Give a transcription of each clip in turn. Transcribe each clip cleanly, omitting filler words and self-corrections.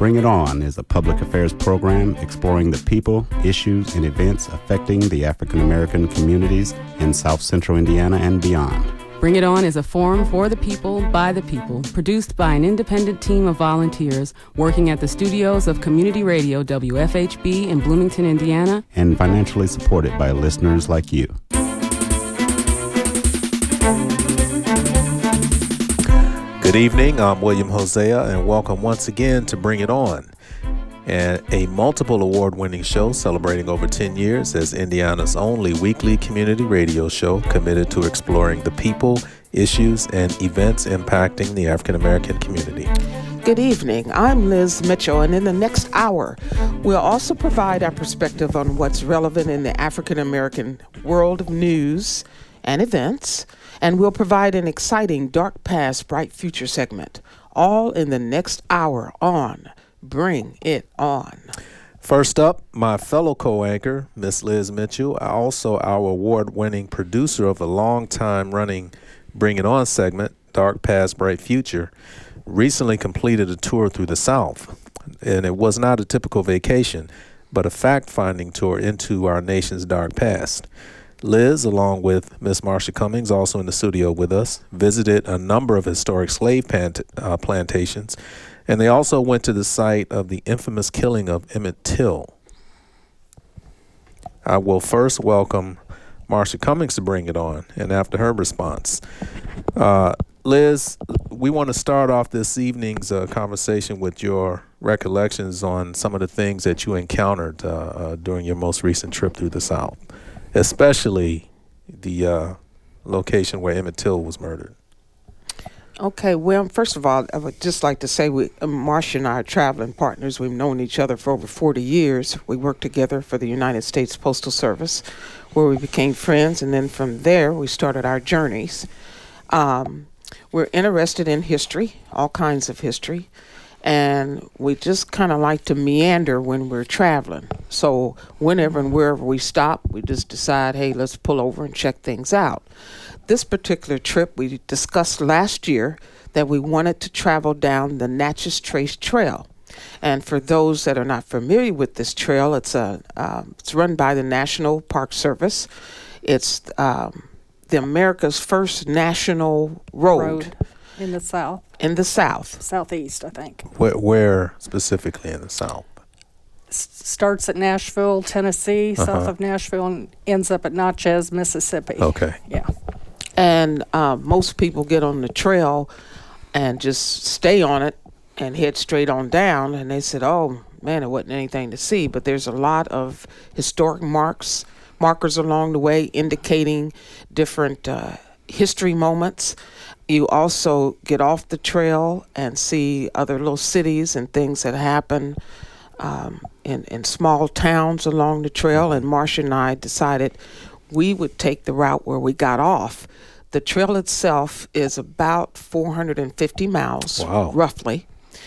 Bring It On is a public affairs program exploring the people, issues, and events affecting the African American communities in South Central Indiana and beyond. Bring It On is a forum for the people, by the people, produced by an independent team of volunteers working at the studios of Community Radio WFHB in Bloomington, Indiana, and financially supported by listeners like you. Good evening, I'm William Hosea, and welcome once again to Bring It On, and a multiple award-winning show celebrating over 10 years as Indiana's only weekly community radio show committed to exploring the people, issues, and events impacting the African American community. Good evening, I'm Liz Mitchell, and in the next hour, we'll also provide our perspective on what's relevant in the African American world of news and events, and we'll provide an exciting Dark Past, Bright Future segment, all in the next hour on Bring It On. First up, my fellow co-anchor, Miss Liz Mitchell, also our award-winning producer of the long-time-running Bring It On segment, Dark Past, Bright Future, recently completed a tour through the South. And it was not a typical vacation, but a fact-finding tour into our nation's dark past. Liz, along with Miss Marsha Cummings, also in the studio with us, visited a number of historic slave plantations, and they also went to the site of the infamous killing of Emmett Till. I will first welcome Marsha Cummings to Bring It On, and after her response. Liz, we want to start off this evening's conversation with your recollections on some of the things that you encountered during your most recent trip through the South, especially the location where Emmett Till was murdered. Okay, well, first of all, I would just like to say Marsha and I are traveling partners. We've known each other for over 40 years. We worked together for the United States Postal Service, where we became friends, and then from there, we started our journeys. We're interested in history, all kinds of history, and we just kind of like to meander when we're traveling. So whenever and wherever we stop, we just decide, hey, let's pull over and check things out. This particular trip, we discussed last year that we wanted to travel down the Natchez Trace Trail. And for those that are not familiar with this trail, it's run by the National Park Service. It's the America's first national road. In the South. In the South. Southeast, I think. Where specifically in the South? Starts at Nashville, Tennessee, south of Nashville, and ends up at Natchez, Mississippi. Okay. Yeah. And most people get on the trail and just stay on it and head straight on down. And they said, oh, man, it wasn't anything to see. But there's a lot of historic markers along the way indicating different history moments. You also get off the trail and see other little cities and things that happen in small towns along the trail. And Marsha and I decided we would take the route where we got off. The trail itself is about 450 miles, roughly.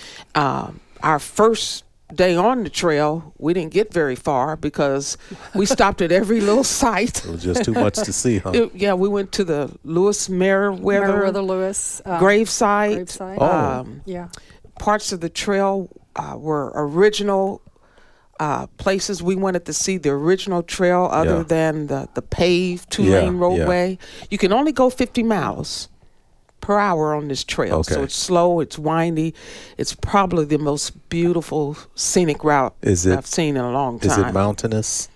Our first day on the trail, we didn't get very far because we stopped at every little site. It was just too much to see, huh? We went to the Lewis Meriwether Lewis gravesite. Yeah. Parts of the trail were original places. We wanted to see the original trail other than the paved two-lane roadway. You can only go 50 miles per hour on this trail. Okay. So it's slow, it's windy. It's probably the most beautiful scenic route I've seen in a long time. Is it mountainous?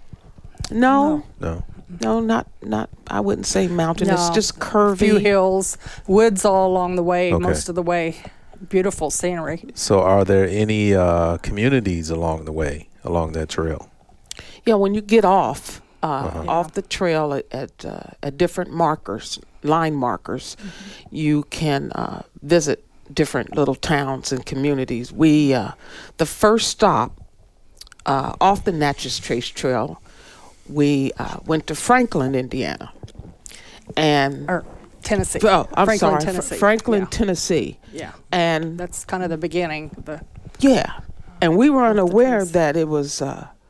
No, not. I wouldn't say mountainous. No. Just curvy. Few hills, woods all along the way, Okay. most of the way. Beautiful scenery. So are there any communities along the way, along that trail? Yeah, when you get off the trail at different line markers, you can visit different little towns and communities. We the first stop off the Natchez Trace Trail, we went to Franklin, Indiana, and Tennessee. Oh, I'm sorry, Tennessee. Franklin, Tennessee. Yeah, and that's kind of the beginning. And we were unaware that it was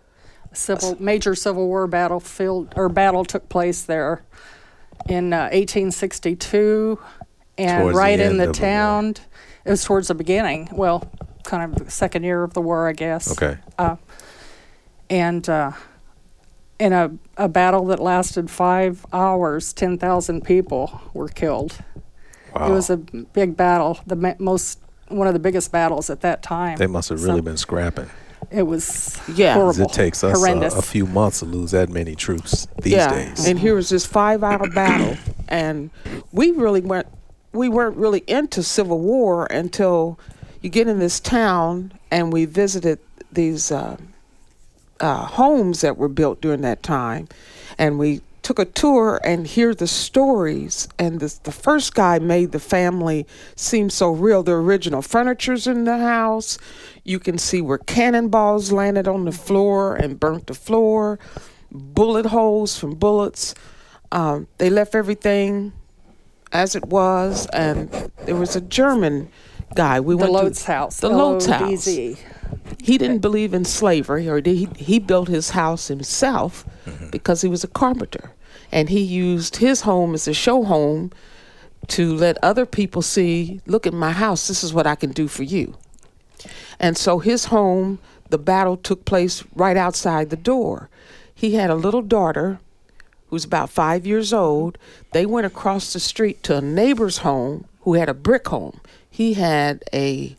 major Civil War battle took place there in 1862, and right in the town. It was towards the beginning. Well, kind of the second year of the war, I guess. Okay. And in a battle that lasted 5 hours, 10,000 people were killed. Wow. It was a big battle, one of the biggest battles at that time. They must have really been scrapping. It was Yeah. horrible. It takes us horrendous. a few months to lose that many troops these days. And here was this 5-hour battle, and we weren't really into Civil War until you get in this town, and we visited these homes that were built during that time, and we took a tour and hear the stories. And the first guy made the family seem so real. The original furniture's in the house. You can see where cannonballs landed on the floor and burnt the floor, bullet holes from bullets. They left everything as it was, and there was a German guy. We The went Lotz to house. The Lotz house. LODZ. He didn't believe in slavery, or he built his house himself because he was a carpenter, and he used his home as a show home to let other people see, look at my house, this is what I can do for you. And so his home, the battle took place right outside the door. He had a little daughter who was about 5 years old. They went across the street to a neighbor's home who had a brick home. He had a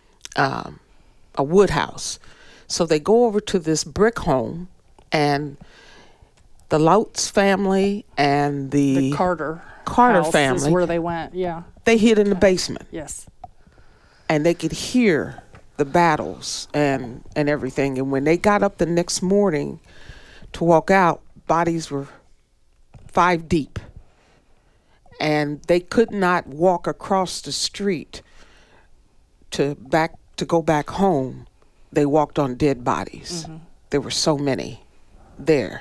wood house. So they go over to this brick home, and the Lotz family and the Carter Carter house family, is where they went. Yeah. they hid in the basement, Yes. and they could hear the battles and everything. And when they got up the next morning to walk out, bodies were 5 deep, and they could not walk across the street to go back home. They walked on dead bodies. There were so many there.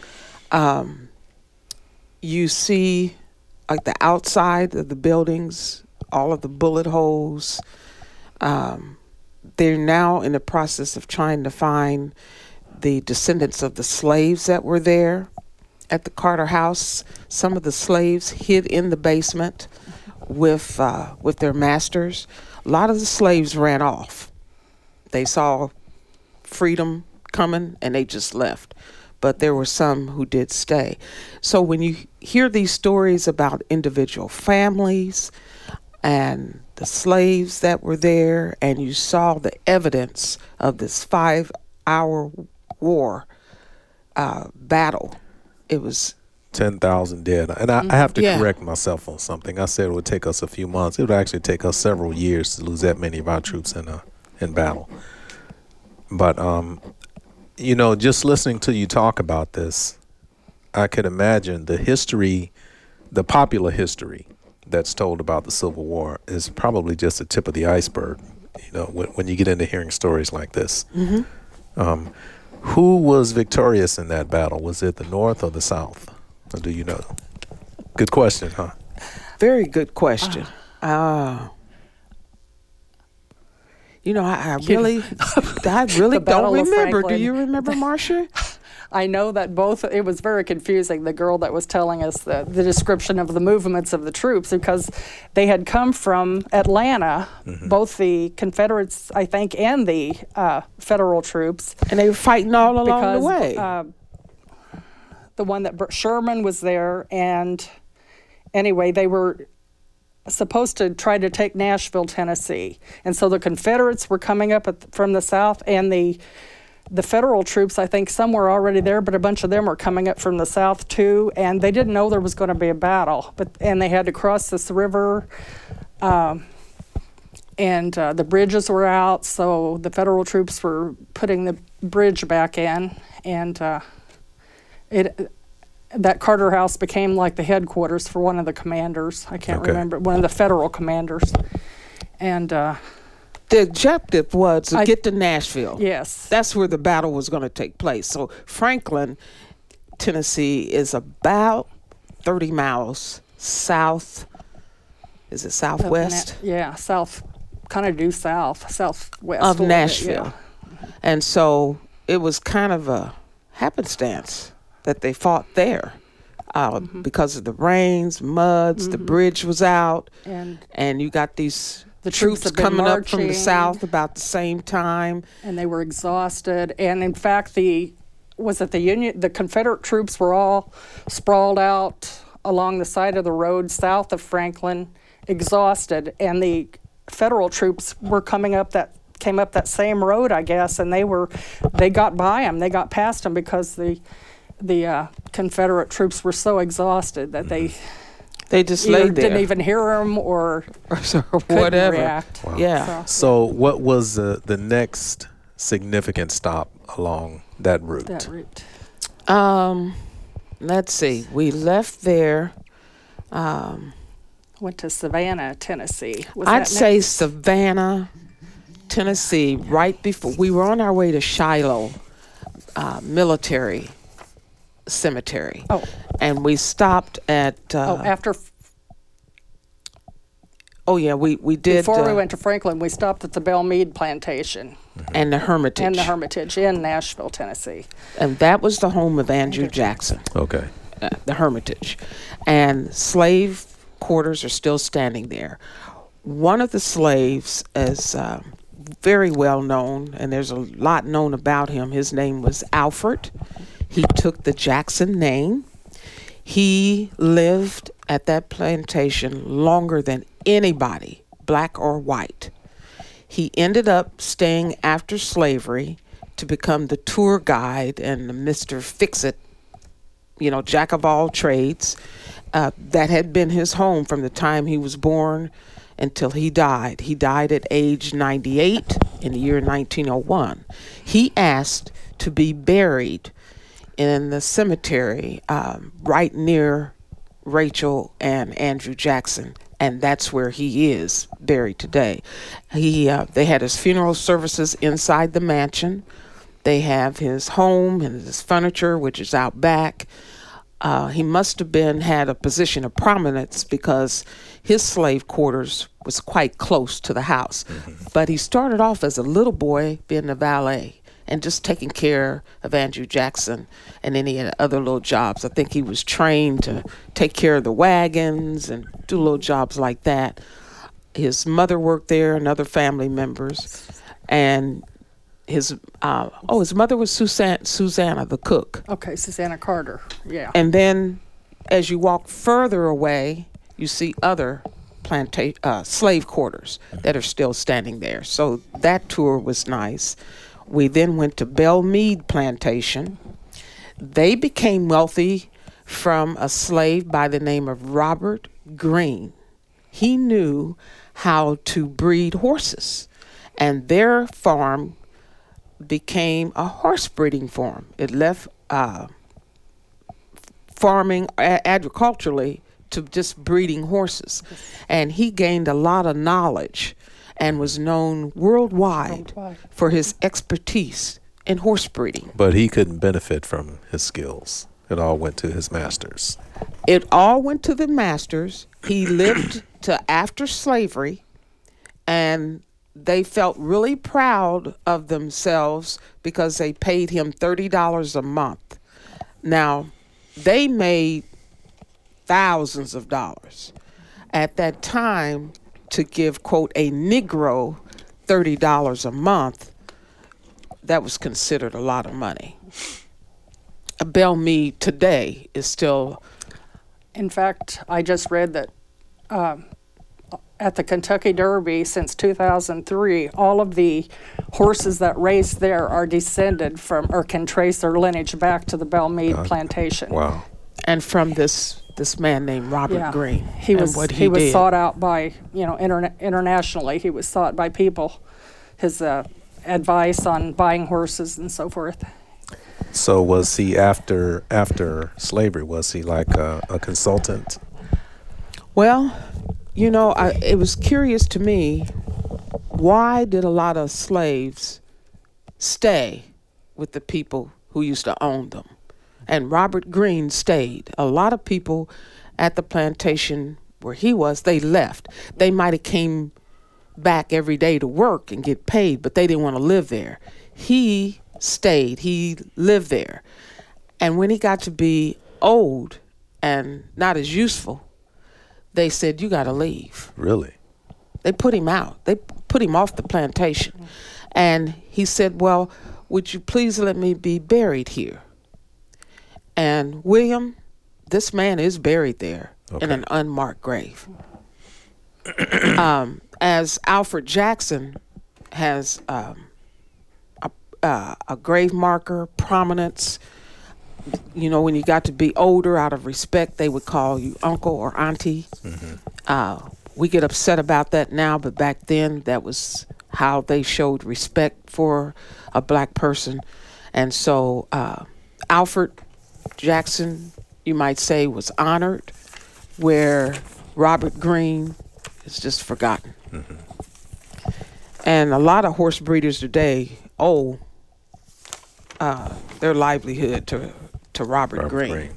You see, like, the outside of the buildings, all of the bullet holes. They're now in the process of trying to find the descendants of the slaves that were there at the Carter house. Some of the slaves hid in the basement with their masters. A lot of the slaves ran off. They saw freedom coming and they just left. But there were some who did stay. So when you hear these stories about individual families and the slaves that were there, and you saw the evidence of this 5-hour war battle, it was 10,000 dead. And I have to correct myself on something. I said it would take us a few months. It would actually take us several years to lose that many of our troops in battle. But, just listening to you talk about this, I could imagine the popular history that's told about the Civil War is probably just the tip of the iceberg, when you get into hearing stories like this. Who was victorious in that battle? Was it the North or the South? Or do you know? Good question, huh? very good question. I really The don't Battle of remember. Do Franklin. you remember, Marcia? I know that it was very confusing, the girl that was telling us the description of the movements of the troops, because they had come from Atlanta, both the Confederates, I think, and the Federal troops. And they were fighting all along the way. The one that Sherman was there, and anyway, they were supposed to try to take Nashville, Tennessee. And so the Confederates were coming up from the south, and the Federal troops, I think some were already there, but a bunch of them were coming up from the south too, and they didn't know there was going to be a battle. And they had to cross this river, and the bridges were out, so the Federal troops were putting the bridge back in, and that Carter House became like the headquarters for one of the commanders. I can't remember, one of the Federal commanders. And the objective was to get to Nashville. Yes. That's where the battle was going to take place. So Franklin, Tennessee is about 30 miles south. Is it southwest? South, kind of due southwest. Of Nashville. And so it was kind of a happenstance that they fought there because of the rains, muds, the bridge was out, and you got these The troops had been coming up from the marching, south about the same time. and they were exhausted. And in fact, the Confederate troops were all sprawled out along the side of the road south of Franklin, exhausted, and the Federal troops were came up that same road, I guess, and they got by them, they got past them because the Confederate troops were so exhausted that they just either laid there. didn't even hear them or whatever. react. Wow. Yeah. So what was the next significant stop along that route? That route. Let's see. We left there. Went to Savannah, Tennessee. Was I'd that say next? Savannah, Tennessee, right before we were on our way to Shiloh Military Cemetery. Oh. And we stopped at. After. Oh yeah, we did. Before we went to Franklin, we stopped at the Belle Meade Plantation and the Hermitage. and the Hermitage in Nashville, Tennessee. And that was the home of Andrew Jackson. Okay. The Hermitage. And slave quarters are still standing there. One of the slaves is very well known, and there's a lot known about him. His name was Alfred. He took the Jackson name. He lived at that plantation longer than anybody, black or white. He ended up staying after slavery to become the tour guide and the Mr. Fix-It, jack of all trades. That had been his home from the time he was born until he died. He died at age 98 in the year 1901. He asked to be buried in the cemetery right near Rachel and Andrew Jackson, and that's where he is buried today. They had his funeral services inside the mansion. They have his home and his furniture, which is out back. He must have had a position of prominence because his slave quarters was quite close to the house. Mm-hmm. But he started off as a little boy being a valet and just taking care of Andrew Jackson and any other little jobs. I think he was trained to take care of the wagons and do little jobs like that. His mother worked there and other family members. And his mother was Susanna, the cook. Okay, Susanna Carter, yeah. And then as you walk further away, you see other slave quarters that are still standing there. So that tour was nice. We then went to Belle Meade Plantation. They became wealthy from a slave by the name of Robert Greene. He knew how to breed horses, and their farm became a horse breeding farm. It left farming agriculturally to just breeding horses. And he gained a lot of knowledge and was known worldwide for his expertise in horse breeding. But he couldn't benefit from his skills. It all went to his masters. It all went to the masters. He lived to after slavery, and they felt really proud of themselves because they paid him $30 a month. Now, they made thousands of dollars. At that time, to give, quote, a Negro $30 a month, that was considered a lot of money. Belle Meade today is still... In fact, I just read that at the Kentucky Derby since 2003, all of the horses that race there are descended from or can trace their lineage back to the Belle Meade plantation. Wow. And from this man named Robert Greene. He was did. sought out by, internationally. He was sought by people. His advice on buying horses and so forth. So was he after slavery? Was he like a consultant? Well, it was curious to me, why did a lot of slaves stay with the people who used to own them? And Robert Greene stayed. A lot of people at the plantation where he was, they left. They might have came back every day to work and get paid, but they didn't want to live there. He stayed. He lived there. And when he got to be old and not as useful, they said, you got to leave. Really? They put him out. They put him off the plantation. And he said, well, would you please let me be buried here? And William, this man is buried there in an unmarked grave. As Alfred Jackson has a grave marker, prominence. You know, when you got to be older, out of respect, they would call you uncle or auntie. We get upset about that now, but back then, that was how they showed respect for a black person. And so Alfred Jackson, you might say, was honored, where Robert Greene is just forgotten. And a lot of horse breeders today owe their livelihood to Robert Greene.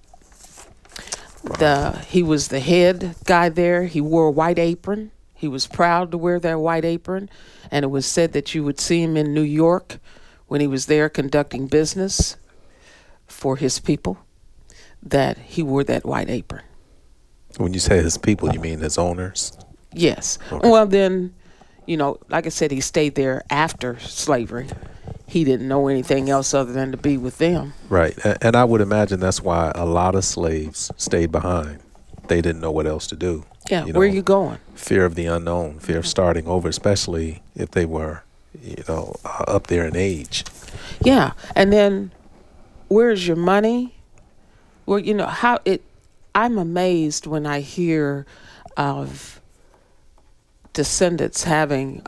He was the head guy there. He wore a white apron. He was proud to wear that white apron. And it was said that you would see him in New York when he was there conducting business for his people, that he wore that white apron. When you say his people, you mean his owners? Yes. Okay. Well, then, you know, like I said, he stayed there after slavery. He didn't know anything else other than to be with them. Right. And I would imagine that's why a lot of slaves stayed behind. They didn't know what else to do. Yeah, where are you going? Fear of the unknown, fear of starting over, especially if they were, up there in age. Yeah. And then, where's your money? Well, I'm amazed when I hear of descendants having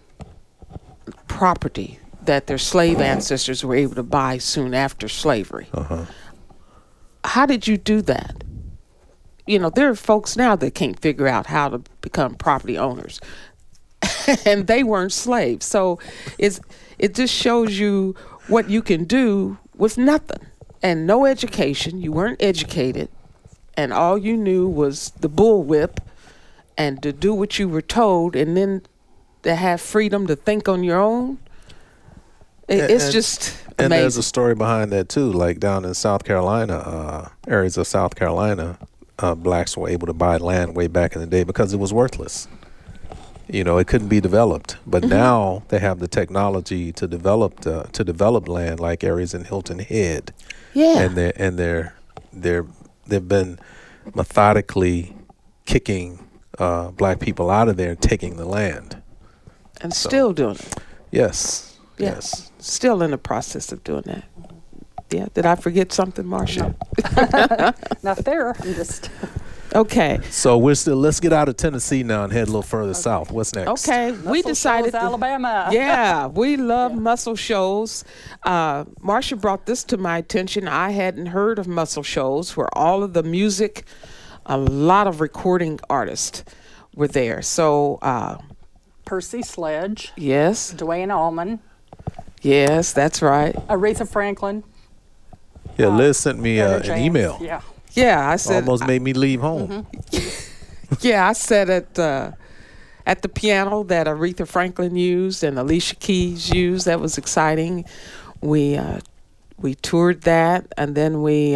property that their slave ancestors were able to buy soon after slavery. How did you do that? There are folks now that can't figure out how to become property owners. And they weren't slaves. So it just shows you what you can do with nothing. And no education. You weren't educated. And all you knew was the bullwhip and to do what you were told, and then to have freedom to think on your own. It's just amazing. And there's a story behind that too. Like down in South Carolina, areas of South Carolina, blacks were able to buy land way back in the day because it was worthless. It couldn't be developed. But now they have the technology to develop land, like areas in Hilton Head. Yeah. They've been methodically kicking black people out of there and taking the land. And still doing it. Yes. Yeah. Yes. Still in the process of doing that. Yeah. Did I forget something, Marcia? No. Not there. I'm just... Okay. So let's get out of Tennessee now and head a little further south. What's next? Okay. We decided Alabama. Yeah, we love Muscle Shoals. Marcia brought this to my attention. I hadn't heard of Muscle Shoals, where all of the music, a lot of recording artists were there. So Percy Sledge. Yes. Dwayne Allman. Yes, that's right. Aretha Franklin. Yeah, Liz sent me an email. Yeah. Yeah, I said almost made me leave home. Yeah, I said at the piano that Aretha Franklin used and Alicia Keys used. That was exciting. We toured that, and then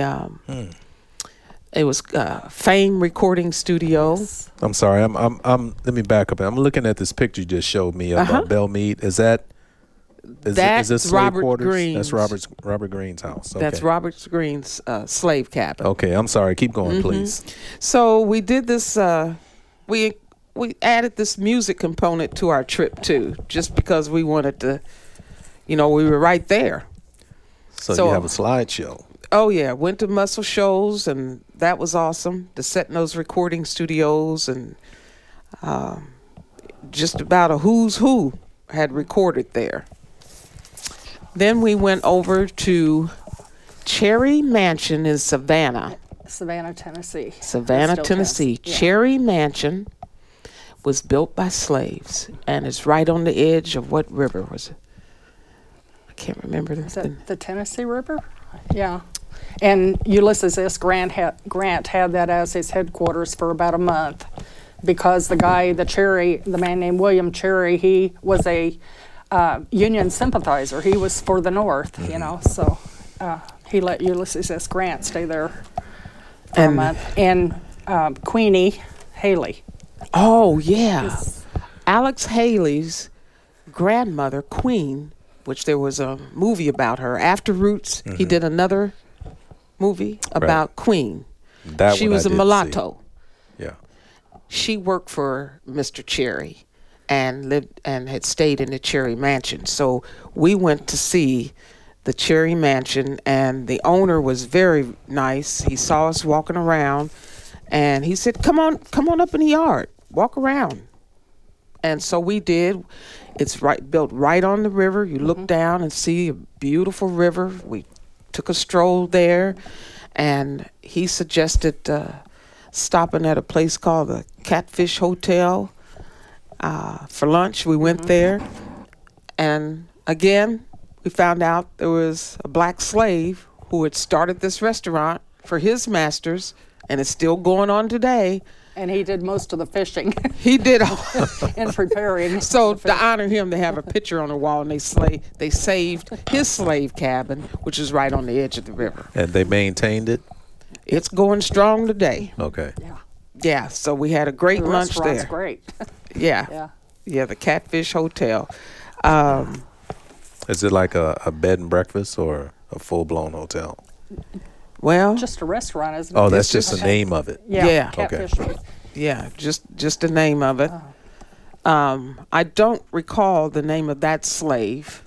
it was Fame Recording Studio. I'm sorry. I'm let me back up. I'm looking at this picture you just showed me of Belle Meade. Is this Robert quarters? Greene's. That's Robert Greene's house. Okay. That's Robert Greene's slave cabin. Okay, I'm sorry. Keep going, please. So we did this. We added this music component to our trip too, just because we wanted to. We were right there. So you have a slideshow. Oh yeah, went to Muscle Shoals, and that was awesome. To set in those recording studios, and just about a who's who had recorded there. Then we went over to Cherry Mansion in Savannah, Tennessee. Savannah, Tennessee. Yeah. Cherry Mansion was built by slaves, and it's right on the edge of what river was it? I can't remember. Is that the Tennessee River? Yeah. And Ulysses S. Grant had that as his headquarters for about a month, because the man named William Cherry, he was a Union sympathizer. He was for the North, so he let Ulysses S. Grant stay there for a month. And Queenie Haley. Oh, yeah. Alex Haley's grandmother, Queen, which there was a movie about her. After Roots, he did another movie about Queen. She was a mulatto. Yeah. She worked for Mr. Cherry and lived and had stayed in the Cherry Mansion. So we went to see the Cherry Mansion, and the owner was very nice. He saw us walking around, and he said, come on up in the yard, walk around. And so we did. It's built right on the river. You look down and see a beautiful river. We took a stroll there, and he suggested stopping at a place called the Catfish Hotel for lunch. We went there, and again, we found out there was a black slave who had started this restaurant for his masters, and it's still going on today. And he did most of the fishing. He did. In preparing. So to honor him, they have a picture on the wall, and they saved his slave cabin, which is right on the edge of the river. And they maintained it? It's going strong today. Okay. Yeah. Yeah, so we had a great The lunch restaurant's there. great. Yeah. Yeah, the Catfish Hotel. Is it like a bed and breakfast or a full-blown hotel? Well, Just a restaurant, isn't it? Oh, that's just the name of it. Yeah. Catfish. Okay. yeah, just the name of it. I don't recall the name of that slave.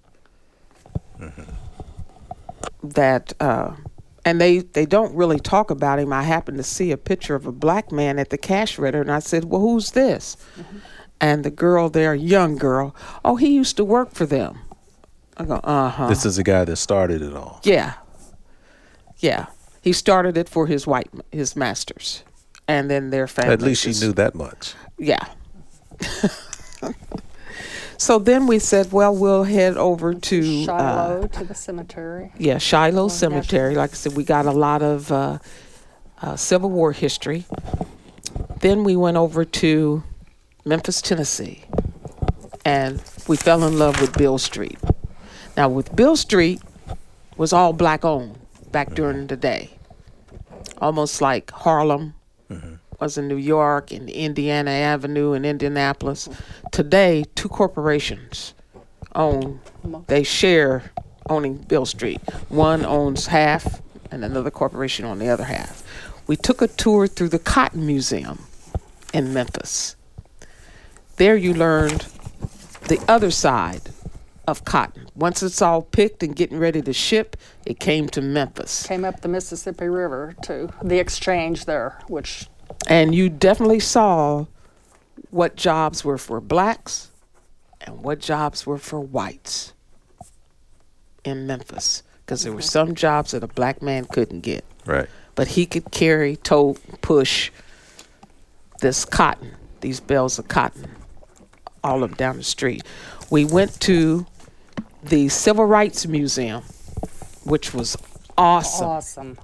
That and they don't really talk about him. I happened to see a picture of a black man at the cash register, and I said, "Well, who's this?" And the girl there, young girl, "Oh, he used to work for them." I go, "Uh-huh." This is the guy that started it all. Yeah. Yeah. He started it for his masters, and then their family. At least she knew that much. Yeah. So then we said, well, we'll head over to Shiloh, to the cemetery. Yeah, Shiloh Cemetery. Like I said, we got a lot of Civil War history. Then we went over to Memphis, Tennessee, and we fell in love with Beale Street. Now, with Beale Street, was all black owned back during the day, almost like Harlem was in New York and Indiana Avenue in Indianapolis. Today, two corporations they share owning Beale Street. One owns half and another corporation on the other half. We took a tour through the Cotton Museum in Memphis. There you learned the other side of cotton. Once it's all picked and getting ready to ship, it came to Memphis. Came up the Mississippi River to the exchange there, which... And you definitely saw what jobs were for blacks and what jobs were for whites in Memphis. Because there were some jobs that a black man couldn't get. Right. But he could carry, tote, push this cotton, these bales of cotton, all up down the street. We went to the Civil Rights Museum, which was awesome.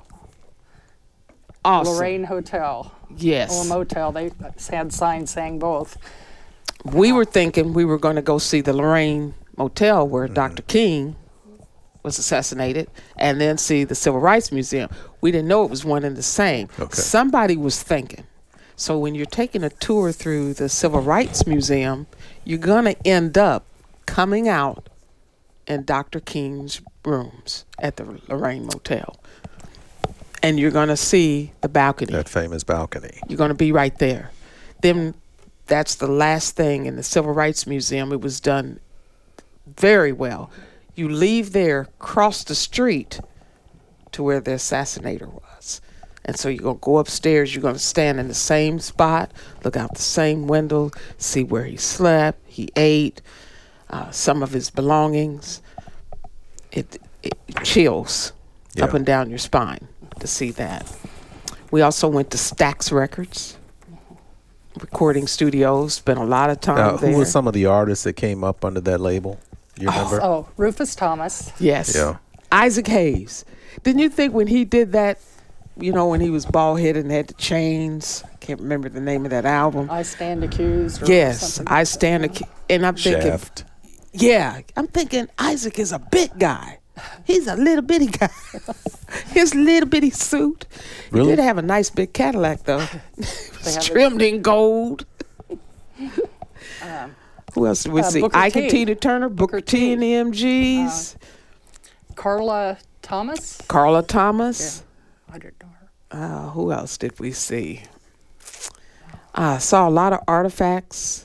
Awesome. Lorraine Hotel. Yes. Or motel. They had signs saying both. We were thinking we were going to go see the Lorraine Motel where Dr. King was assassinated, and then see the Civil Rights Museum. We didn't know it was one and the same. Okay. Somebody was thinking. So when you're taking a tour through the Civil Rights Museum, you're going to end up coming out in Dr. King's rooms at the Lorraine Motel. And you're going to see the balcony. That famous balcony. You're going to be right there. Then that's the last thing in the Civil Rights Museum. It was done very well. You leave there, cross the street to where the assassinator was. And so you're going to go upstairs. You're going to stand in the same spot, look out the same window, see where he slept, he ate, some of his belongings. It chills up and down your spine to see that. We also went to Stax Records, recording studios, spent a lot of time there. Who were some of the artists that came up under that label? You remember? Oh, Rufus Thomas. Yes. Yeah. Isaac Hayes. Didn't you think when he did that, you know, when he was bald-headed and had the chains, can't remember the name of that album. I Stand Accused. Or Yes, something. I Stand Accused. And I'm thinking, Shaft. yeah, I'm thinking Isaac is a big guy. He's a little bitty guy. His little bitty suit. Really? He did have a nice big Cadillac, though. It was have trimmed in gold. Who else did we see? Booker Ike T. and Tina Turner, Booker T and the MGs, Carla Thomas. Carla Thomas. I didn't know her. Who else did we see? I saw a lot of artifacts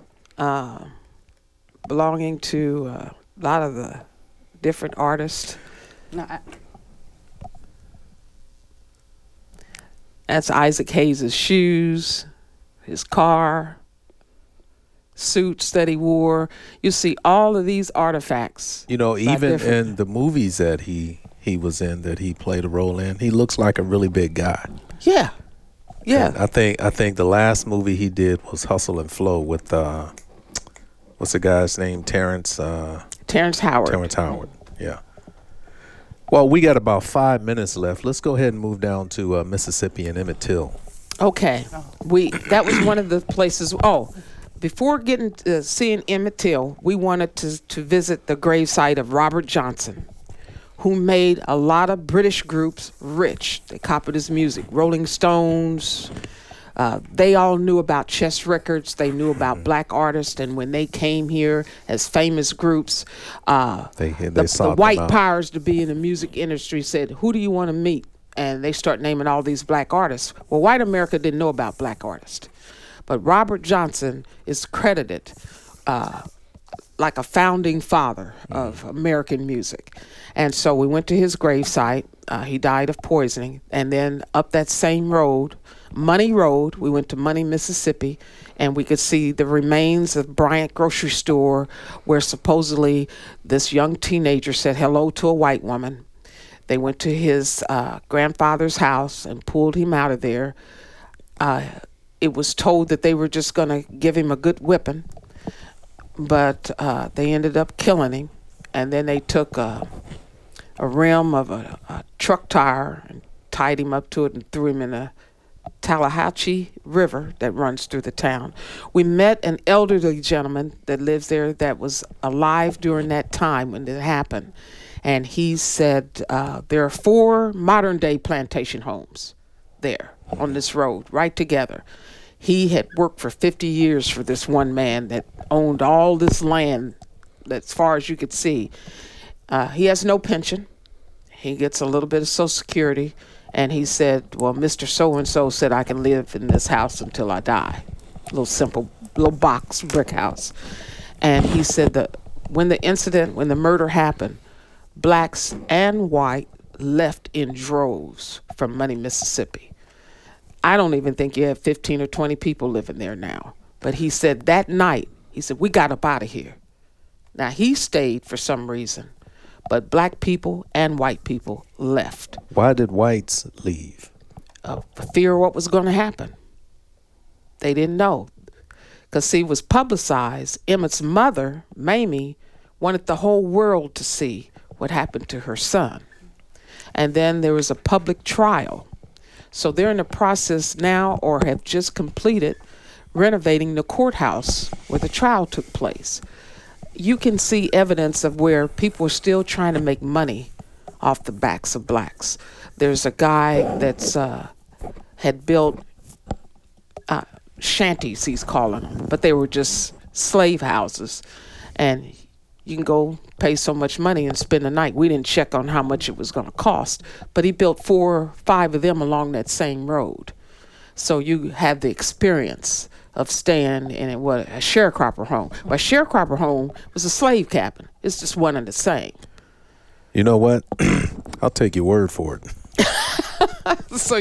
belonging to a lot of the different artists. No, That's Isaac Hayes' shoes, his car, suits that he wore. You see all of these artifacts. You know, even different- in the movies that he was in, that he played a role in, he looks like a really big guy. Yeah. Yeah. And I think the last movie he did was Hustle and Flow with what's the guy's name? Terrence Howard. Terrence Howard. Yeah. Well, we got about 5 minutes left. Let's go ahead and move down to Mississippi and Emmett Till. Okay. That was one of the places. Before getting to seeing Emmett Till, we wanted to visit the gravesite of Robert Johnson, who made a lot of British groups rich. They copied his music. Rolling Stones, they all knew about Chess Records. They knew about black artists. And when they came here as famous groups, the white powers to be in the music industry said, who do you want to meet? And they start naming all these black artists. Well, white America didn't know about black artists. But Robert Johnson is credited like a founding father of American music. And so we went to his gravesite. He died of poisoning. And then up that same road, Money Road, we went to Money, Mississippi, and we could see the remains of Bryant Grocery Store, where supposedly this young teenager said hello to a white woman. They went to his grandfather's house and pulled him out of there. It was told that they were just going to give him a good whipping, but they ended up killing him. And then they took a rim of a truck tire and tied him up to it and threw him in a Tallahatchie River that runs through the town. We met an elderly gentleman that lives there that was alive during that time when it happened. And he said there are 4 modern-day plantation homes there on this road, right together. He had worked for 50 years for this one man that owned all this land as far as you could see. He has no pension. He gets a little bit of Social Security. And he said, well, Mr. So-and-so said I can live in this house until I die. Little simple, little box brick house. And he said that when the murder happened, blacks and white left in droves from Money, Mississippi. I don't even think you have 15 or 20 people living there now. But he said that night, he said, we got up out of here. Now, he stayed for some reason, but black people and white people left. Why did whites leave? For fear of what was going to happen. They didn't know. Because, see, it was publicized. Emmett's mother, Mamie, wanted the whole world to see what happened to her son. And then there was a public trial. So they're in the process now, or have just completed, renovating the courthouse where the trial took place. You can see evidence of where people are still trying to make money off the backs of blacks. There's a guy that's had built shanties, he's calling them, but they were just slave houses. And you can go pay so much money and spend the night. We didn't check on how much it was going to cost, but he built 4 or 5 of them along that same road. So you have the experience of staying in a sharecropper home. But a sharecropper home was a slave cabin. It's just one and the same. You know what? I'll take your word for it. So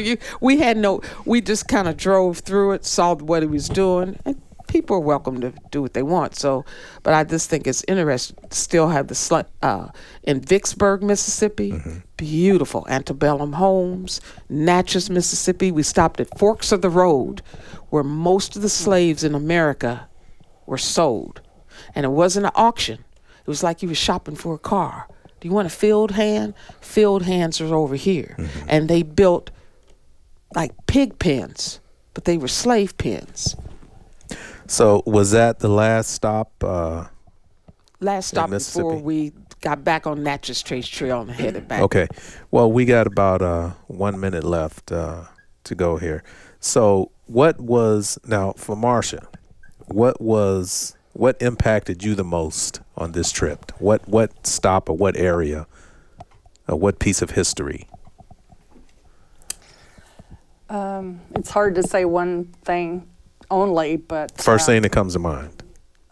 we just kind of drove through it, saw what he was doing, and people are welcome to do what they want. So, but I just think it's interesting to still have in Vicksburg, Mississippi, beautiful antebellum homes. Natchez, Mississippi, we stopped at Forks of the Road, where most of the slaves in America were sold. And it wasn't an auction. It was like you were shopping for a car. Do you want a field hand? Field hands are over here. And they built like pig pens, but they were slave pens. So was that the last stop? Last stop before we got back on Natchez Trail and headed back. Okay. Well, we got about 1 minute left to go here. So what was, now for Marcia, what impacted you the most on this trip? What stop or what area or what piece of history? It's hard to say one thing only, but First thing that comes to mind.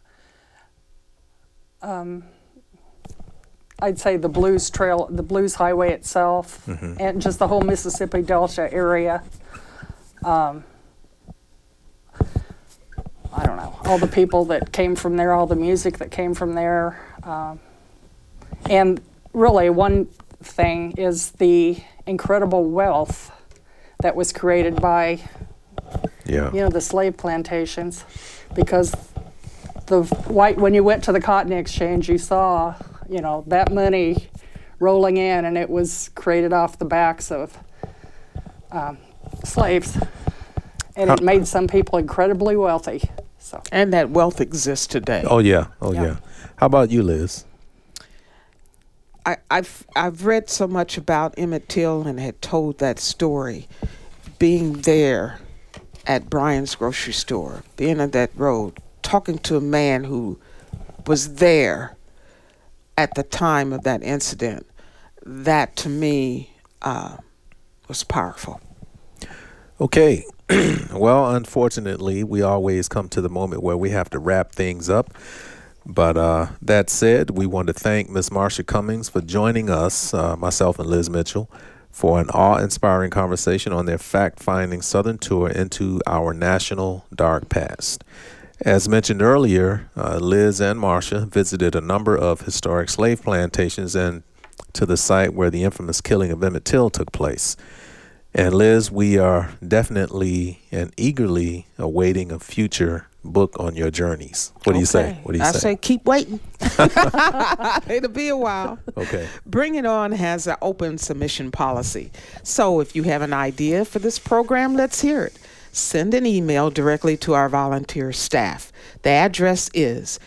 I'd say the Blues Trail, the Blues Highway itself, and just the whole Mississippi Delta area. I don't know, all the people that came from there, all the music that came from there. And really, one thing is the incredible wealth that was created by, the slave plantations. Because when you went to the cotton exchange, you saw, that money rolling in, and it was created off the backs of slaves. And it made some people incredibly wealthy. So. And that wealth exists today. Oh yeah. How about you, Liz? I've read so much about Emmett Till and had told that story. Being there at Brian's grocery store, being on that road, talking to a man who was there at the time of that incident, that to me was powerful. Okay. Well, unfortunately, we always come to the moment where we have to wrap things up. But that said, we want to thank Ms. Marsha Cummings for joining us, myself and Liz Mitchell, for an awe-inspiring conversation on their fact-finding Southern tour into our national dark past. As mentioned earlier, Liz and Marsha visited a number of historic slave plantations and to the site where the infamous killing of Emmett Till took place. And Liz, we are definitely and eagerly awaiting a future book on your journeys. What do you say? I say keep waiting. It'll be a while. Okay. Bring It On has an open submission policy. So if you have an idea for this program, let's hear it. Send an email directly to our volunteer staff. The address is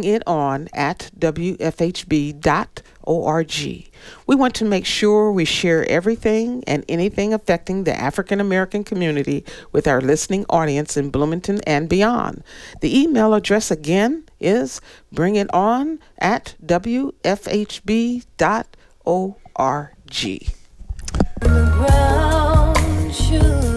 bringiton@wfhb.org. We want to make sure we share everything and anything affecting the African American community with our listening audience in Bloomington and beyond. The email address again is bringiton@wfhb.org. The ground should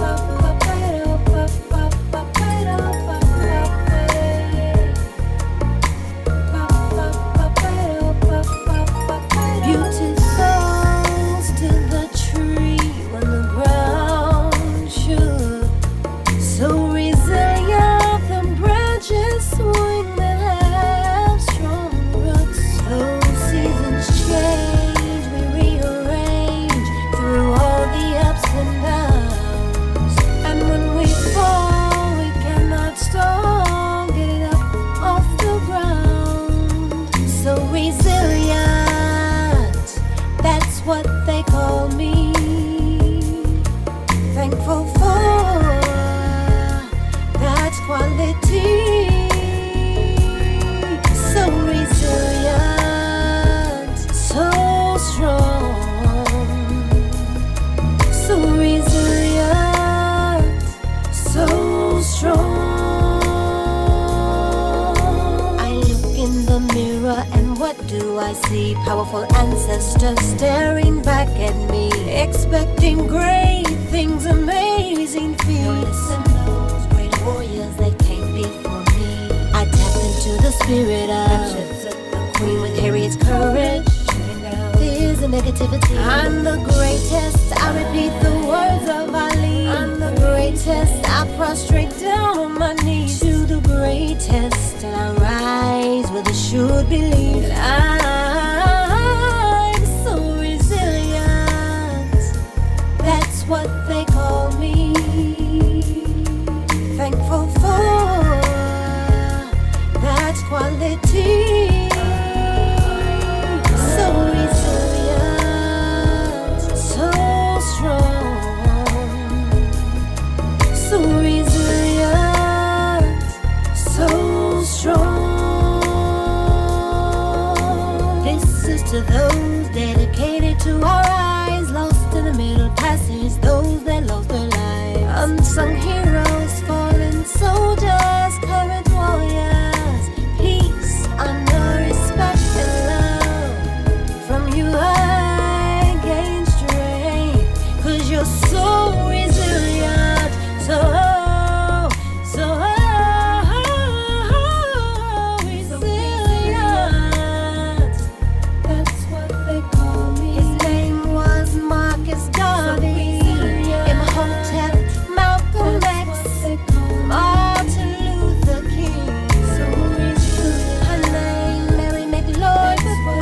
I see powerful ancestors staring back at me, expecting great things, amazing feats. Listen, those great warriors that came before me. I tap into the spirit of the queen with Harriet's courage. Fears and negativity. I'm the greatest. I repeat the words of Ali. I'm the greatest. I prostrate down on my knees to the greatest, and I rise with assured belief that I'm so resilient. That's what they call me. Thankful for that quality. So resilient, so strong, so resilient, so strong. This is to those dedicated to our eyes, lost in the middle passage, those that lost their lives. Unsung heroes, fallen soldiers, current You're so resilient, so resilient. That's what they call me. His name was Marcus Garvey, Imhotep, Malcolm X, Martin Luther King. So resilient. Her name Mary McLeod,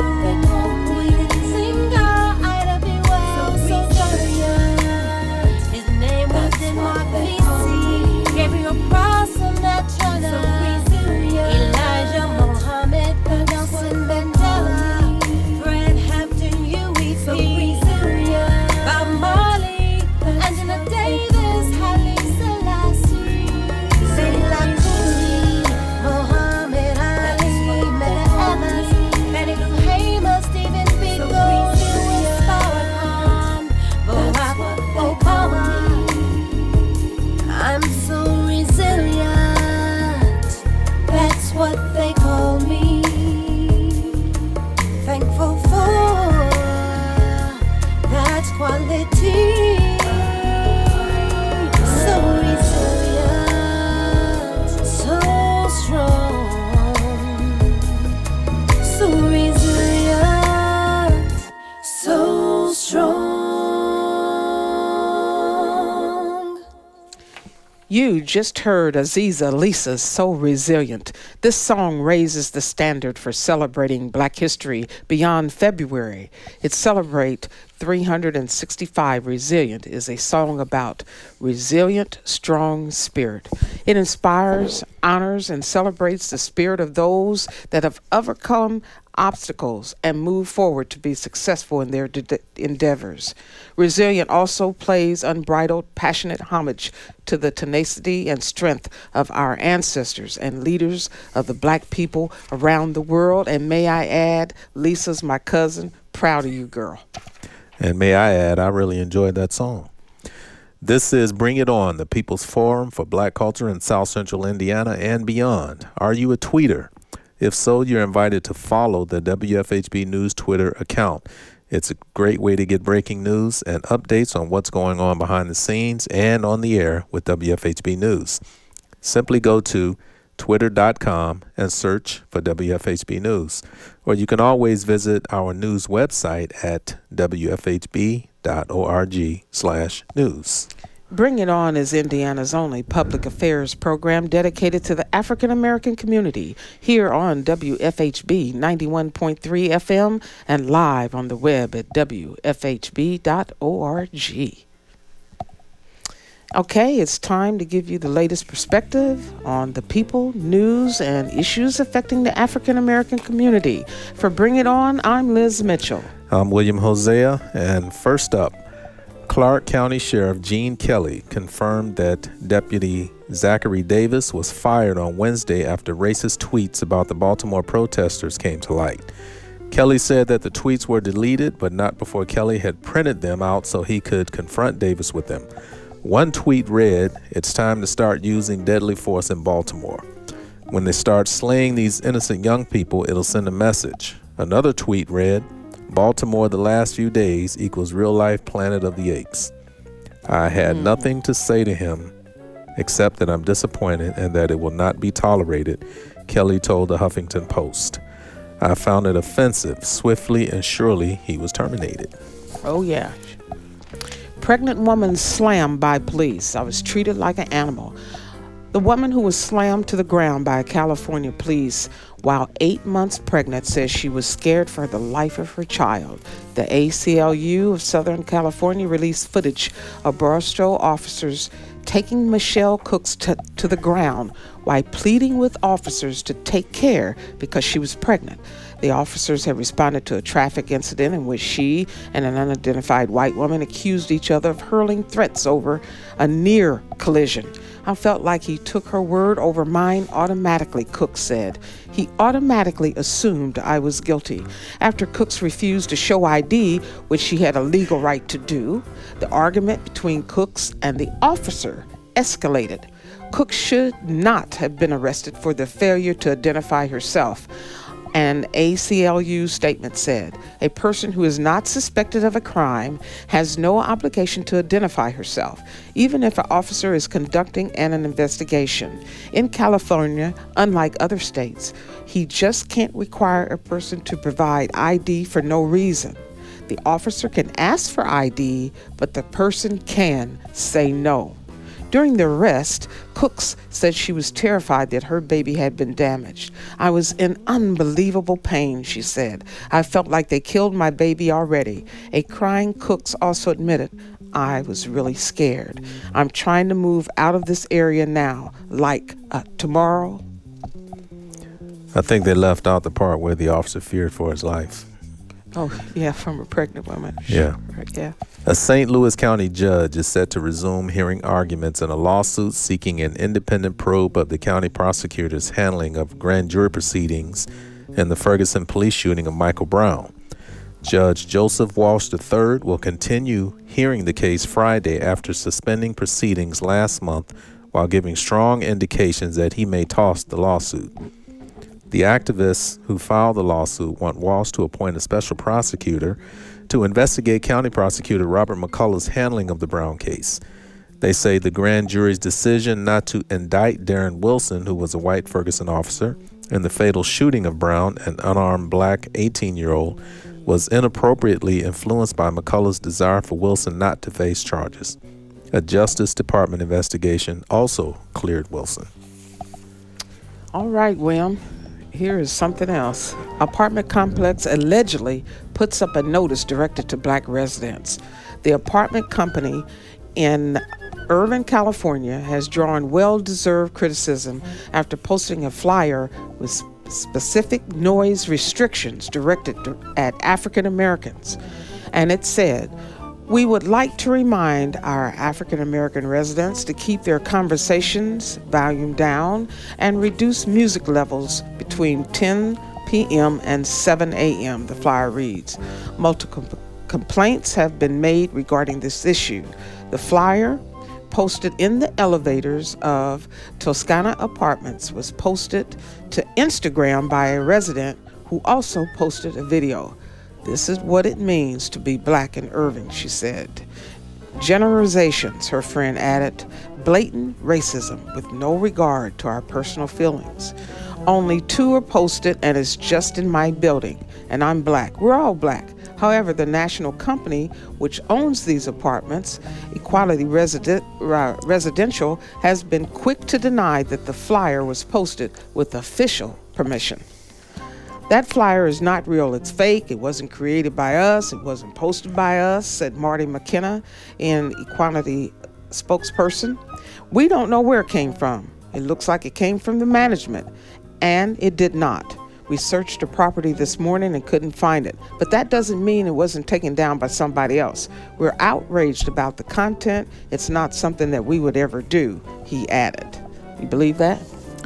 singer Ida B. Wells, so resilient. His name was Denmark Vesey, Gabriel Prosser, Nat Turner, Elijah Muhammad, Nelson Mandela, Fred Hampton, Huey P. Bob Marley, Angela Davis, Haile Selassie, Selah Kuti, Muhammad Ali, Medgar Evers, Fannie Lou Hamer, Stephen Biko, Louis Farrakhan, Barack Obama. I'm so resilient. That's what they call me. Thankful for that quality. So resilient, so strong. So resilient, so strong. You just heard Aziza Lisa's So Resilient. This song raises the standard for celebrating Black history beyond February. It celebrates 365. Resilient is a song about resilient, strong spirit. It inspires, honors, and celebrates the spirit of those that have overcome obstacles and move forward to be successful in their endeavors. Resilient also plays unbridled, passionate homage to the tenacity and strength of our ancestors and leaders of the Black people around the world. And may I add, Lisa's my cousin. Proud of you, girl. And may I add, I really enjoyed that song. This is Bring It On, the People's Forum for Black Culture in South Central Indiana and beyond. Are you a tweeter? If so, you're invited to follow the WFHB News Twitter account. It's a great way to get breaking news and updates on what's going on behind the scenes and on the air with WFHB News. Simply go to twitter.com and search for WFHB News. Or you can always visit our news website at wfhb.org/news. Bring It On is Indiana's only public affairs program dedicated to the African American community here on WFHB 91.3 FM and live on the web at wfhb.org. Okay, it's time to give you the latest perspective on the people, news, and issues affecting the African American community. For Bring It On, I'm Liz Mitchell. I'm William Hosea, and first up, Clark County Sheriff Gene Kelly confirmed that Deputy Zachary Davis was fired on Wednesday after racist tweets about the Baltimore protesters came to light. Kelly said that the tweets were deleted, but not before Kelly had printed them out so he could confront Davis with them. One tweet read, "It's time to start using deadly force in Baltimore. When they start slaying these innocent young people, it'll send a message." Another tweet read, "Baltimore the last few days equals real life Planet of the Apes." I had nothing to say to him except that I'm disappointed and that it will not be tolerated, Kelly told the Huffington Post. I found it offensive. Swiftly and surely he was terminated. Oh, yeah. Pregnant woman slammed by police. I was treated like an animal. The woman who was slammed to the ground by California police while 8 months pregnant says she was scared for the life of her child. The ACLU of Southern California released footage of Barstow officers taking Michelle Cooks to the ground while pleading with officers to take care because she was pregnant. The officers had responded to a traffic incident in which she and an unidentified white woman accused each other of hurling threats over a near collision. I felt like he took her word over mine automatically, Cooks said. He automatically assumed I was guilty. After Cooks refused to show ID, which she had a legal right to do, the argument between Cooks and the officer escalated. Cooks should not have been arrested for the failure to identify herself. An ACLU statement said, a person who is not suspected of a crime has no obligation to identify herself, even if an officer is conducting an investigation. In California, unlike other states, he just can't require a person to provide ID for no reason. The officer can ask for ID, but the person can say no. During the arrest, Cooks said she was terrified that her baby had been damaged. I was in unbelievable pain, she said. I felt like they killed my baby already. A crying Cooks also admitted, I was really scared. I'm trying to move out of this area now, like tomorrow. I think they left out the part where the officer feared for his life. Oh, yeah, from a pregnant woman. Yeah. Yeah. A St. Louis County judge is set to resume hearing arguments in a lawsuit seeking an independent probe of the county prosecutor's handling of grand jury proceedings in the Ferguson police shooting of Michael Brown. Judge Joseph Walsh III will continue hearing the case Friday after suspending proceedings last month while giving strong indications that he may toss the lawsuit. The activists who filed the lawsuit want Walsh to appoint a special prosecutor to investigate County Prosecutor Robert McCullough's handling of the Brown case. They say the grand jury's decision not to indict Darren Wilson, who was a white Ferguson officer, in the fatal shooting of Brown, an unarmed black 18-year-old, was inappropriately influenced by McCullough's desire for Wilson not to face charges. A Justice Department investigation also cleared Wilson. All right, William. Here is something else. Apartment complex allegedly puts up a notice directed to black residents. The apartment company in Irvine, California has drawn well-deserved criticism after posting a flyer with specific noise restrictions directed at African Americans. And it said, we would like to remind our African American residents to keep their conversations volume down and reduce music levels between 10 p.m. and 7 a.m., the flyer reads. Multiple complaints have been made regarding this issue. The flyer, posted in the elevators of Toscana Apartments, was posted to Instagram by a resident who also posted a video. This is what it means to be black in Irving, she said. Generalizations, her friend added, blatant racism with no regard to our personal feelings. Only 2 are posted and it's just in my building, and I'm black. We're all black. However, the national company which owns these apartments, Equality Residential, has been quick to deny that the flyer was posted with official permission. That flyer is not real. It's fake. It wasn't created by us. It wasn't posted by us, said Marty McKenna, an Equality spokesperson. We don't know where it came from. It looks like it came from the management, and it did not. We searched the property this morning and couldn't find it, but that doesn't mean it wasn't taken down by somebody else. We're outraged about the content. It's not something that we would ever do, he added. You believe that?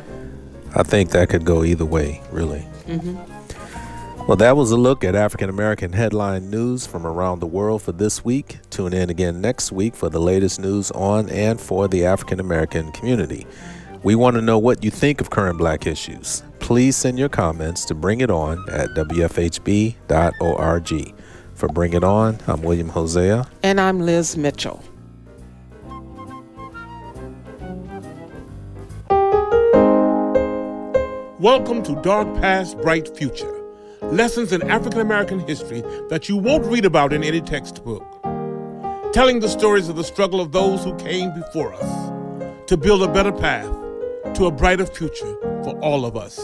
I think that could go either way, really. Mm-hmm. Well, that was a look at African American headline news from around the world for this week. Tune in again next week for the latest news on and for the African American community. We want to know what you think of current black issues. Please send your comments to Bring It On at WFHB.org. For Bring It On, I'm William Hosea. And I'm Liz Mitchell. Welcome to Dark Past, Bright Future. Lessons in African American history that you won't read about in any textbook. Telling the stories of the struggle of those who came before us to build a better path to a brighter future for all of us.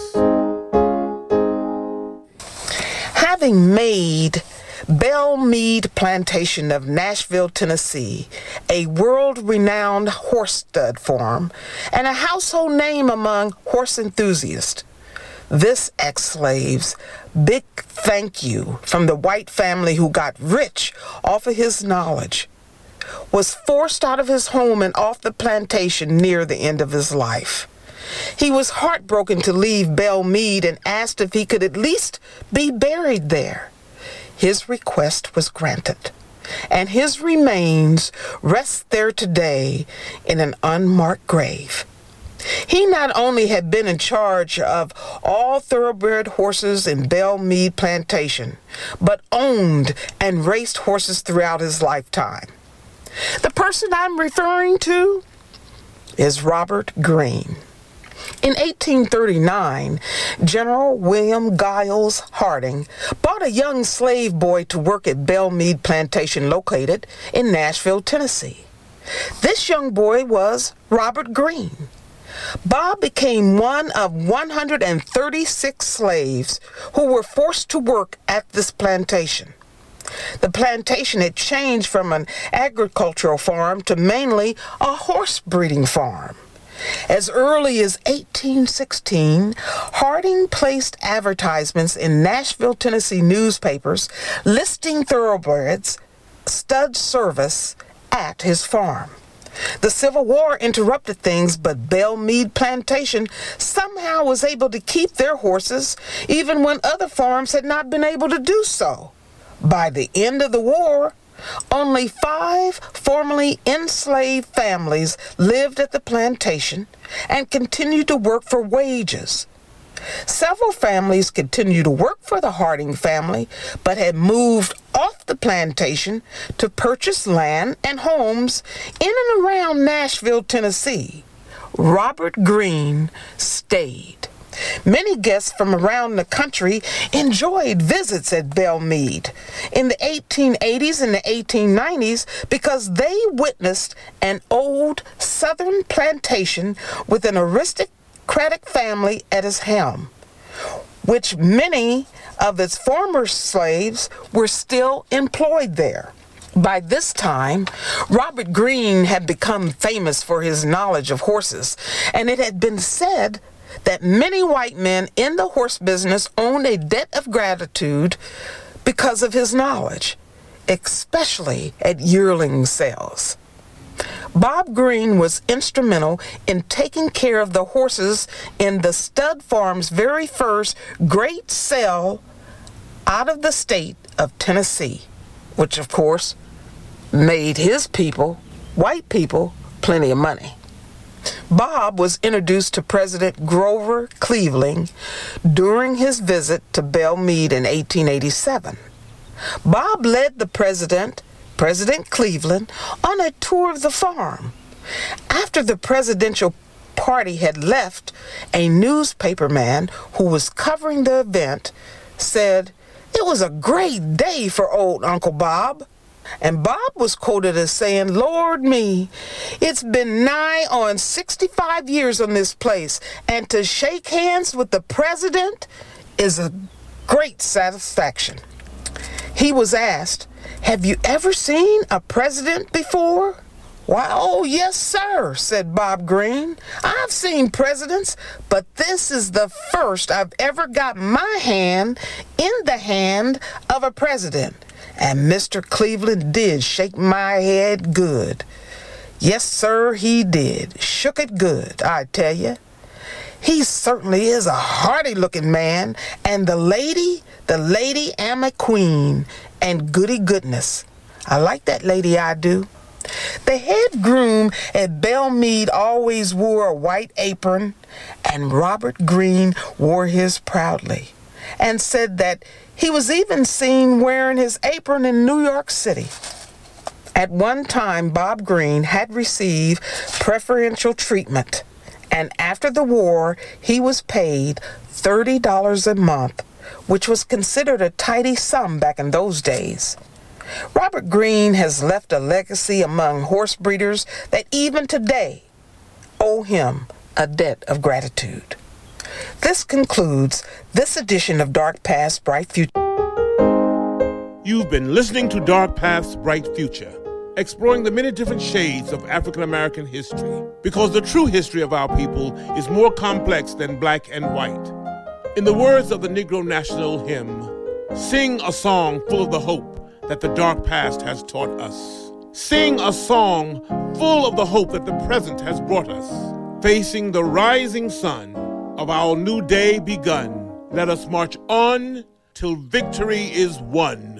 Having made Belle Meade Plantation of Nashville, Tennessee, a world-renowned horse stud farm and a household name among horse enthusiasts, this ex-slave's big thank you from the white family who got rich off of his knowledge was forced out of his home and off the plantation near the end of his life. He was heartbroken to leave Belle Meade and asked if he could at least be buried there. His request was granted, and his remains rest there today in an unmarked grave. He not only had been in charge of all thoroughbred horses in Belle Meade Plantation, but owned and raced horses throughout his lifetime. The person I'm referring to is Robert Greene. In 1839, General William Giles Harding bought a young slave boy to work at Belle Meade Plantation located in Nashville, Tennessee. This young boy was Robert Greene. Bob became one of 136 slaves who were forced to work at this plantation. The plantation had changed from an agricultural farm to mainly a horse breeding farm. As early as 1816, Harding placed advertisements in Nashville, Tennessee newspapers listing thoroughbreds stud service at his farm. The Civil War interrupted things, but Belle Meade Plantation somehow was able to keep their horses even when other farms had not been able to do so. By the end of the war, only 5 formerly enslaved families lived at the plantation and continued to work for wages. Several families continued to work for the Harding family, but had moved off the plantation to purchase land and homes in and around Nashville, Tennessee. Robert Greene stayed. Many guests from around the country enjoyed visits at Belle Meade in the 1880s and the 1890s because they witnessed an old Southern plantation with an aristocratic family at its helm, which many of its former slaves were still employed there. By this time, Robert Greene had become famous for his knowledge of horses, and it had been said that many white men in the horse business owned a debt of gratitude because of his knowledge, especially at yearling sales. Bob Greene was instrumental in taking care of the horses in the stud farm's very first great sale out of the state of Tennessee, which of course made his people, white people, plenty of money. Bob was introduced to President Grover Cleveland during his visit to Belle Meade in 1887. Bob led the President Cleveland, on a tour of the farm. After the presidential party had left, a newspaperman who was covering the event said, "It was a great day for old Uncle Bob." And Bob was quoted as saying, "Lord me, it's been nigh on 65 years on this place, and to shake hands with the president is a great satisfaction." He was asked, "Have you ever seen a president before?" "Why, oh, yes, sir," said Bob Greene. "I've seen presidents, but this is the first I've ever got my hand in the hand of a president." And Mr. Cleveland did shake my head good. Yes, sir, he did. Shook it good, I tell you. He certainly is a hearty-looking man, and the lady am a queen, and goody goodness. I like that lady, I do. The head groom at Belle Meade always wore a white apron, and Robert Greene wore his proudly, and said that he was even seen wearing his apron in New York City. At one time, Bob Greene had received preferential treatment, and after the war, he was paid $30 a month, which was considered a tidy sum back in those days. Robert Greene has left a legacy among horse breeders that even today owe him a debt of gratitude. This concludes this edition of Dark Past, Bright Future. You've been listening to Dark Past, Bright Future, exploring the many different shades of African American history, because the true history of our people is more complex than black and white. In the words of the Negro National Hymn, sing a song full of the hope that the dark past has taught us. Sing a song full of the hope that the present has brought us. Facing the rising sun of our new day begun, let us march on till victory is won.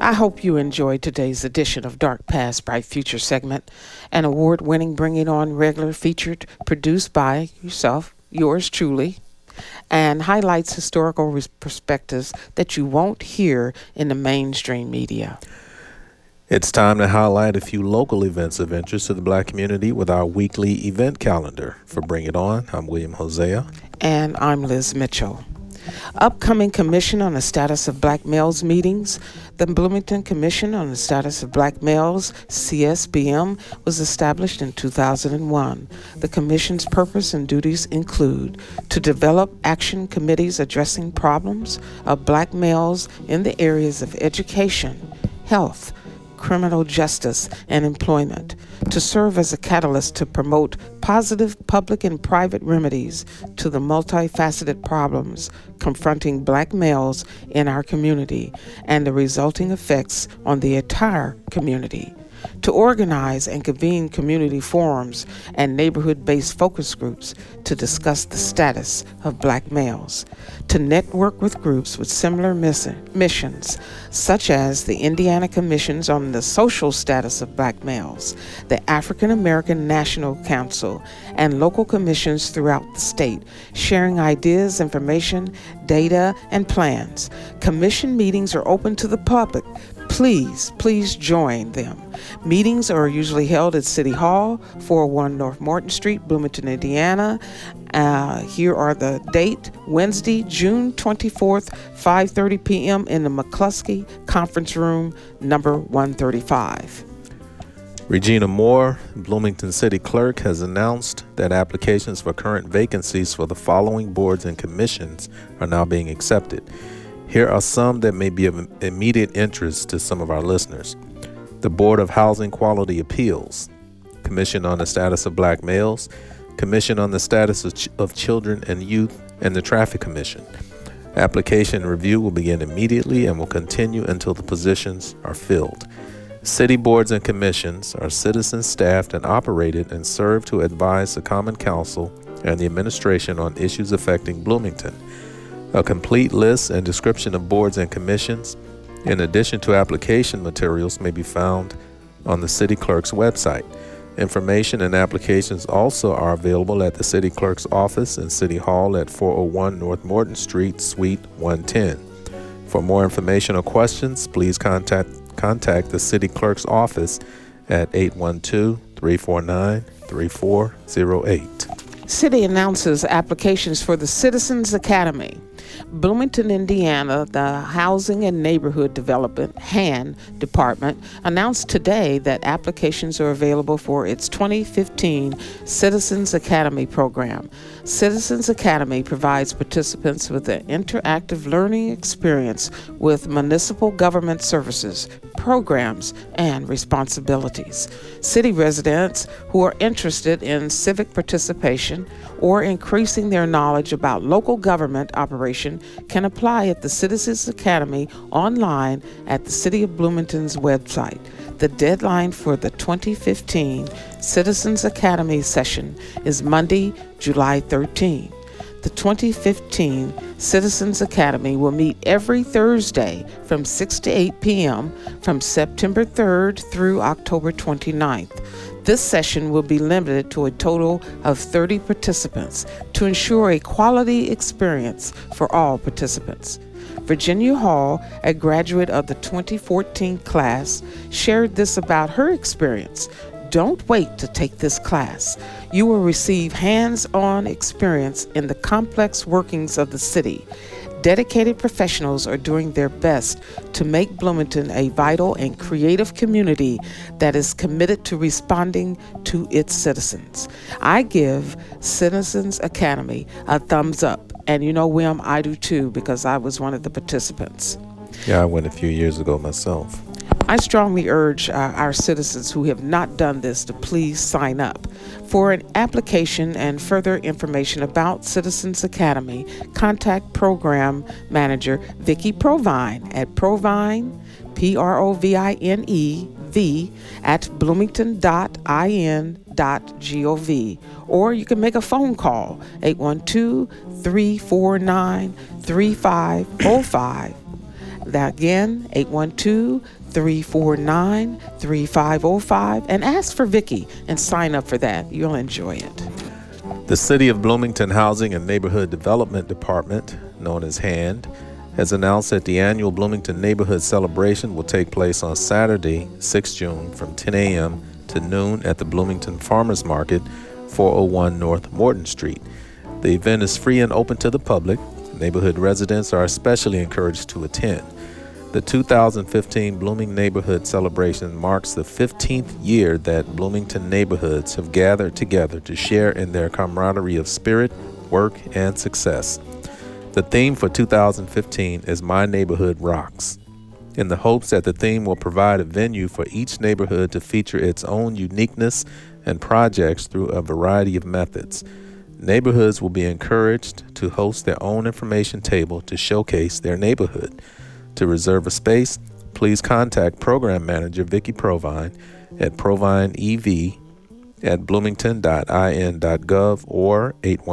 I hope you enjoyed today's edition of Dark Past, Bright Future segment, an award-winning Bringing On regular featured, produced by yourself, yours truly, and highlights historical perspectives that you won't hear in the mainstream media. It's time to highlight a few local events of interest to the Black community with our weekly event calendar. For Bring It On, I'm William Hosea. And I'm Liz Mitchell. Upcoming Commission on the Status of Black Males meetings. The Bloomington Commission on the Status of Black Males, CSBM, was established in 2001. The Commission's purpose and duties include to develop action committees addressing problems of black males in the areas of education, health, criminal justice, and employment, to serve as a catalyst to promote positive public and private remedies to the multifaceted problems confronting black males in our community and the resulting effects on the entire community, to organize and convene community forums and neighborhood-based focus groups to discuss the status of black males, to network with groups with similar missions, such as the Indiana Commissions on the Social Status of Black Males, the African American National Council, and local commissions throughout the state, sharing ideas, information, data, and plans. Commission meetings are open to the public. Please join them. Meetings are usually held at City Hall, 401 North Morton Street, Bloomington, Indiana. Here are the date: Wednesday, June 24th, 5:30 p.m. in the McCluskey Conference Room, number 135. Regina Moore, Bloomington City Clerk, has announced that applications for current vacancies for the following boards and commissions are now being accepted. Here are some that may be of immediate interest to some of our listeners. The Board of Housing Quality Appeals, Commission on the Status of Black Males, Commission on the Status of Children and Youth, and the Traffic Commission. Application review will begin immediately and will continue until the positions are filled. City boards and commissions are citizen staffed and operated and serve to advise the Common Council and the administration on issues affecting Bloomington. A complete list and description of boards and commissions, in addition to application materials, may be found on the City Clerk's website. Information and applications also are available at the City Clerk's office in City Hall at 401 North Morton Street, Suite 110. For more information or questions, please contact the City Clerk's office at 812-349-3408. City announces applications for the Citizens Academy. Bloomington, Indiana, the Housing and Neighborhood Development (HAN) Department announced today that applications are available for its 2015 Citizens Academy program. Citizens Academy provides participants with an interactive learning experience with municipal government services, programs, and responsibilities. City residents who are interested in civic participation or increasing their knowledge about local government operation can apply at the Citizens Academy online at the City of Bloomington's website. The deadline for the 2015 Citizens Academy session is Monday, July 13. The 2015 Citizens Academy will meet every Thursday from 6 to 8 p.m. from September 3rd through October 29th. This session will be limited to a total of 30 participants to ensure a quality experience for all participants. Virginia Hall, a graduate of the 2014 class, shared this about her experience. Don't wait to take this class. You will receive hands-on experience in the complex workings of the city. Dedicated professionals are doing their best to make Bloomington a vital and creative community that is committed to responding to its citizens. I give Citizens Academy a thumbs up. And you know, William, I do too, because I was one of the participants. Yeah, I went a few years ago myself. I strongly urge our citizens who have not done this to please sign up. For an application and further information about Citizens Academy, contact Program Manager Vicki Provine at Provine, Provine, at bloomington.in.gov, or you can make a phone call, 812-349-3505. That again, 812-349-3505, and ask for Vicky and sign up for that. You'll enjoy it. The City of Bloomington Housing and Neighborhood Development Department, known as HAND, has announced that the annual Bloomington Neighborhood Celebration will take place on Saturday, 6 June from 10 a.m. to noon at the Bloomington Farmers Market, 401 North Morton Street. The event is free and open to the public. Neighborhood residents are especially encouraged to attend. The 2015 Blooming Neighborhood Celebration marks the 15th year that Bloomington neighborhoods have gathered together to share in their camaraderie of spirit, work, and success. The theme for 2015 is My Neighborhood Rocks, in the hopes that the theme will provide a venue for each neighborhood to feature its own uniqueness and projects through a variety of methods. Neighborhoods will be encouraged to host their own information table to showcase their neighborhood. To reserve a space, please contact Program Manager Vicki Provine at provineev@bloomington.in.gov or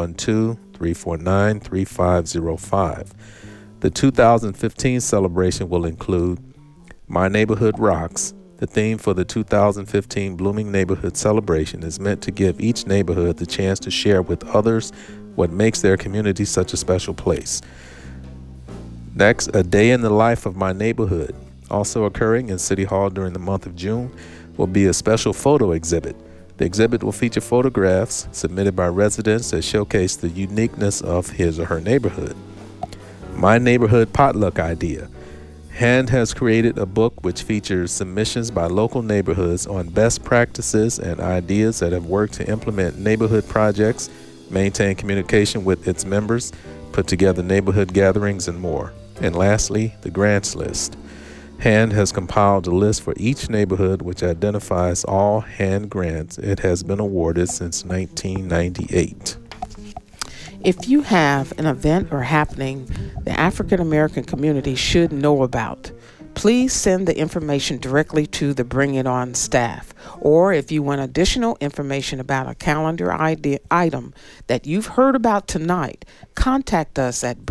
812-349-3505. The 2015 celebration will include My Neighborhood Rocks. The theme for the 2015 Blooming Neighborhood Celebration is meant to give each neighborhood the chance to share with others what makes their community such a special place. Next, A Day in the Life of My Neighborhood, also occurring in City Hall during the month of June, will be a special photo exhibit. The exhibit will feature photographs submitted by residents that showcase the uniqueness of his or her neighborhood. My Neighborhood Potluck Idea. HAND has created a book which features submissions by local neighborhoods on best practices and ideas that have worked to implement neighborhood projects, maintain communication with its members, put together neighborhood gatherings, and more. And lastly, the grants list. HAND has compiled a list for each neighborhood which identifies all HAND grants it has been awarded since 1998. If you have an event or happening the African American community should know about, please send the information directly to the Bring It On staff. Or if you want additional information about a calendar item that you've heard about tonight, contact us at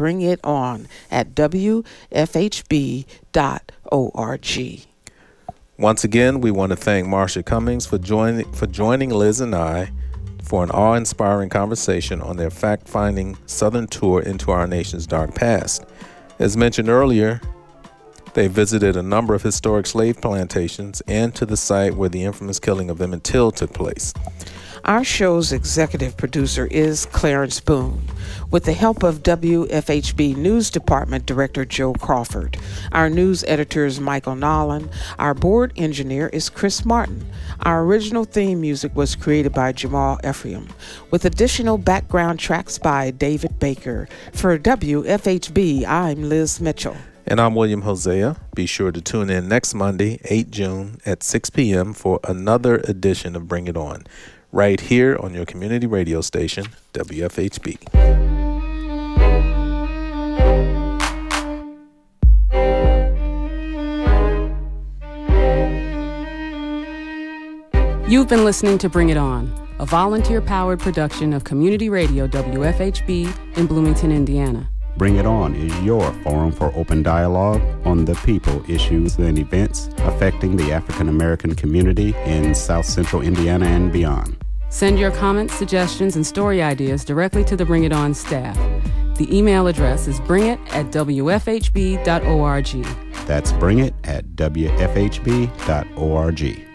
bringiton@wfhb.org. Once again, we want to thank Marsha Cummings for joining Liz and I for an awe-inspiring conversation on their fact-finding Southern tour into our nation's dark past. As mentioned earlier, they visited a number of historic slave plantations and to the site where the infamous killing of Emmett Till took place. Our show's executive producer is Clarence Boone, with the help of WFHB News Department Director Joe Crawford. Our news editor is Michael Nolan. Our board engineer is Chris Martin. Our original theme music was created by Jamal Ephraim, with additional background tracks by David Baker. For WFHB, I'm Liz Mitchell. And I'm William Hosea. Be sure to tune in next Monday, 8 June at 6 p.m. for another edition of Bring It On, right here on your community radio station, WFHB. You've been listening to Bring It On, a volunteer-powered production of Community Radio WFHB in Bloomington, Indiana. Bring It On is your forum for open dialogue on the people, issues, and events affecting the African American community in South Central Indiana and beyond. Send your comments, suggestions, and story ideas directly to the Bring It On staff. The email address is bringit@wfhb.org. That's bringit@wfhb.org.